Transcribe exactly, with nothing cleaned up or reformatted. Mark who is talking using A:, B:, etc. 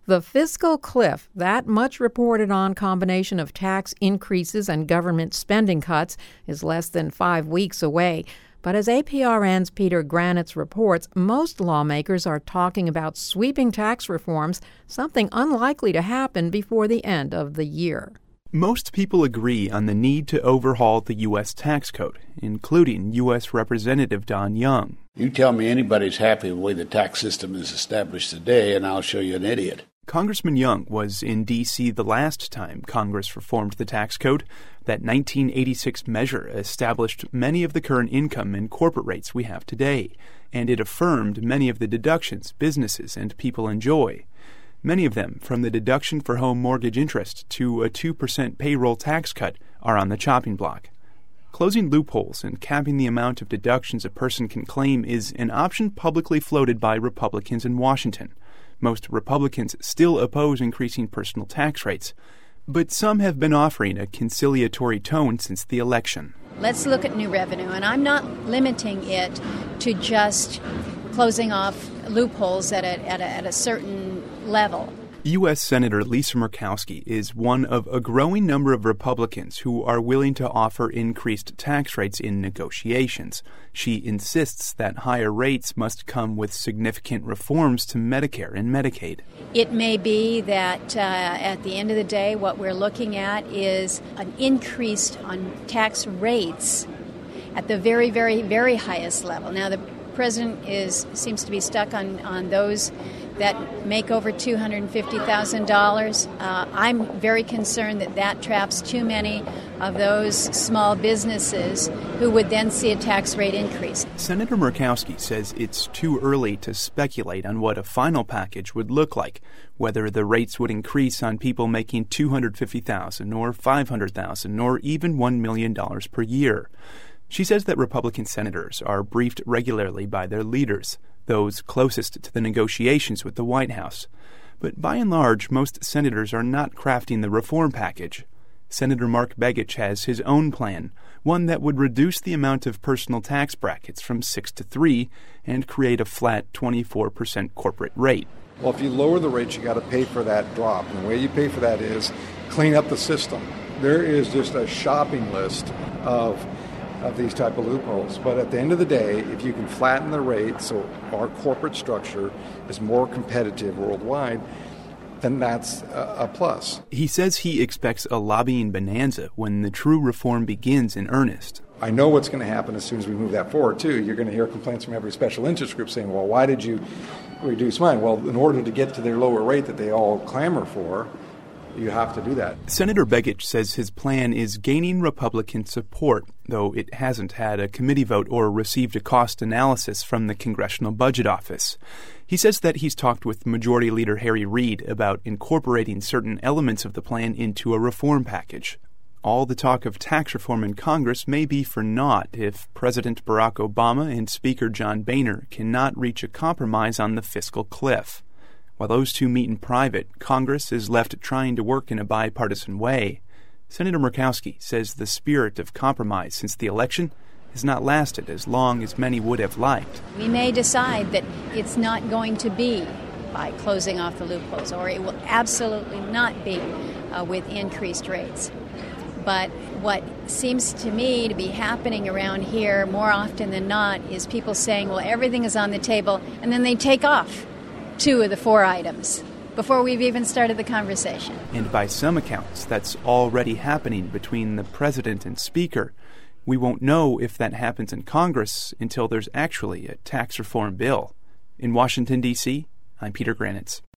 A: The fiscal cliff, that much reported on combination of tax increases and government spending cuts, is less than five weeks away. But as A P R N's Peter Granitz reports, most lawmakers are talking about sweeping tax reforms, something unlikely to happen before the end of the year.
B: Most people agree on the need to overhaul the U S tax code, including U S Representative Don Young.
C: You tell me anybody's happy with the way the tax system is established today, and I'll show you an idiot.
B: Congressman Young was in D C the last time Congress reformed the tax code. That nineteen eighty-six measure established many of the current income and corporate rates we have today, and it affirmed many of the deductions businesses and people enjoy. Many of them, from the deduction for home mortgage interest to a two percent payroll tax cut, are on the chopping block. Closing loopholes and capping the amount of deductions a person can claim is an option publicly floated by Republicans in Washington. Most Republicans still oppose increasing personal tax rates, but some have been offering a conciliatory tone since the election.
D: Let's look at new revenue, and I'm not limiting it to just closing off loopholes at a, at a, at a certain level.
B: U S Senator Lisa Murkowski is one of a growing number of Republicans who are willing to offer increased tax rates in negotiations. She insists that higher rates must come with significant reforms to Medicare and Medicaid.
D: It may be that uh, at the end of the day, what we're looking at is an increase on tax rates at the very, very, very highest level. Now, the president is seems to be stuck on, on those that make over two hundred fifty thousand dollars. Uh, I'm very concerned that that traps too many of those small businesses who would then see a tax rate increase.
B: Senator Murkowski says it's too early to speculate on what a final package would look like, whether the rates would increase on people making two hundred fifty thousand dollars or five hundred thousand dollars or even one million dollars per year. She says that Republican senators are briefed regularly by their leaders, those closest to the negotiations with the White House. But by and large, most senators are not crafting the reform package. Senator Mark Begich has his own plan, one that would reduce the amount of personal tax brackets from six to three and create a flat twenty-four percent corporate rate.
E: Well, if you lower the rates, you got to pay for that drop. And the way you pay for that is clean up the system. There is just a shopping list of of these type of loopholes. But at the end of the day, if you can flatten the rate so our corporate structure is more competitive worldwide, then that's a, a plus.
B: He says he expects a lobbying bonanza when the true reform begins in earnest.
E: I know what's going to happen as soon as we move that forward, too. You're going to hear complaints from every special interest group saying, well, why did you reduce mine? Well, in order to get to their lower rate that they all clamor for, you have to do that.
B: Senator Begich says his plan is gaining Republican support, though it hasn't had a committee vote or received a cost analysis from the Congressional Budget Office. He says that he's talked with Majority Leader Harry Reid about incorporating certain elements of the plan into a reform package. All the talk of tax reform in Congress may be for naught if President Barack Obama and Speaker John Boehner cannot reach a compromise on the fiscal cliff. While those two meet in private, Congress is left trying to work in a bipartisan way. Senator Murkowski says the spirit of compromise since the election has not lasted as long as many would have liked.
D: We may decide that it's not going to be by closing off the loopholes, or it will absolutely not be uh, with increased rates. But what seems to me to be happening around here more often than not is people saying, well, everything is on the table, and then they take off two of the four items before we've even started the conversation.
B: And by some accounts, that's already happening between the president and speaker. We won't know if that happens in Congress until there's actually a tax reform bill. In Washington, D C, I'm Peter Granitz.